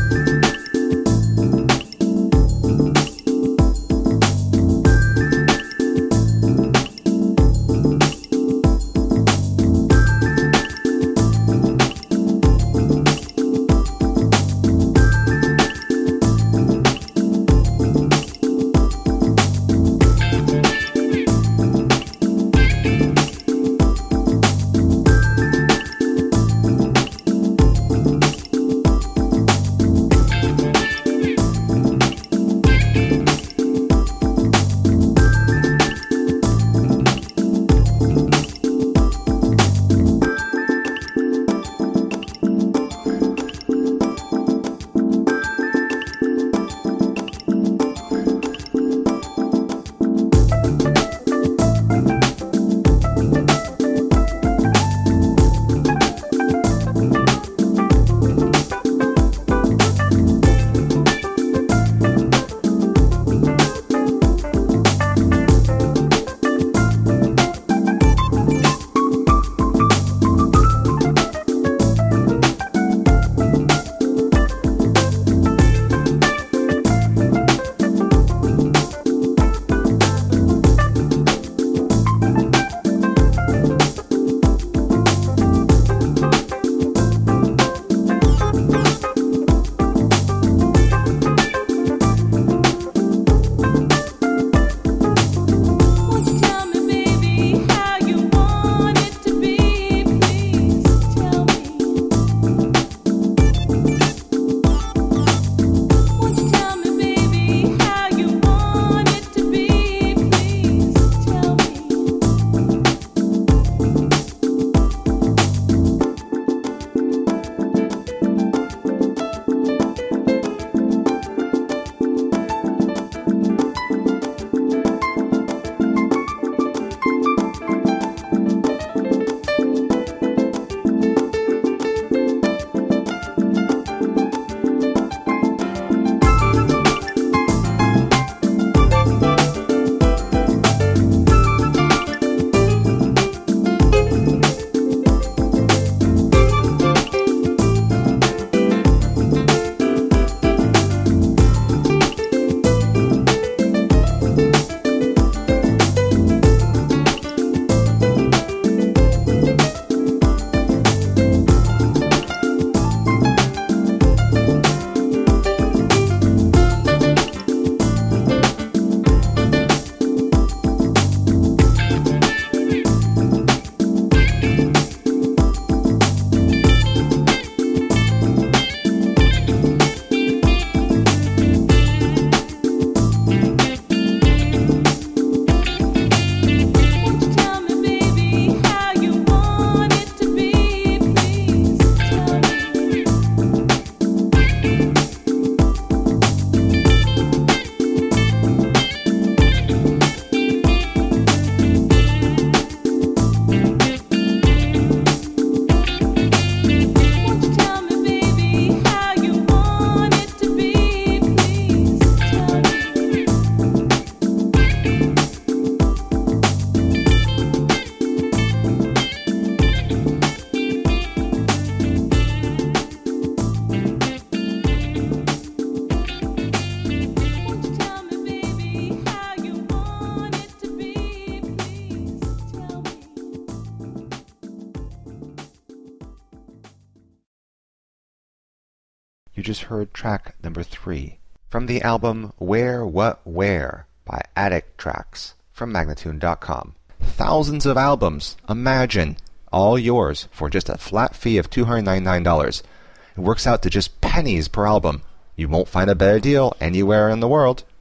You just heard track number 3 from the album Where, What, Where by Attic Tracks from Magnatune.com. Thousands of albums, imagine, all yours for just a flat fee of $299. It works out to just pennies per album. You won't find a better deal anywhere in the world.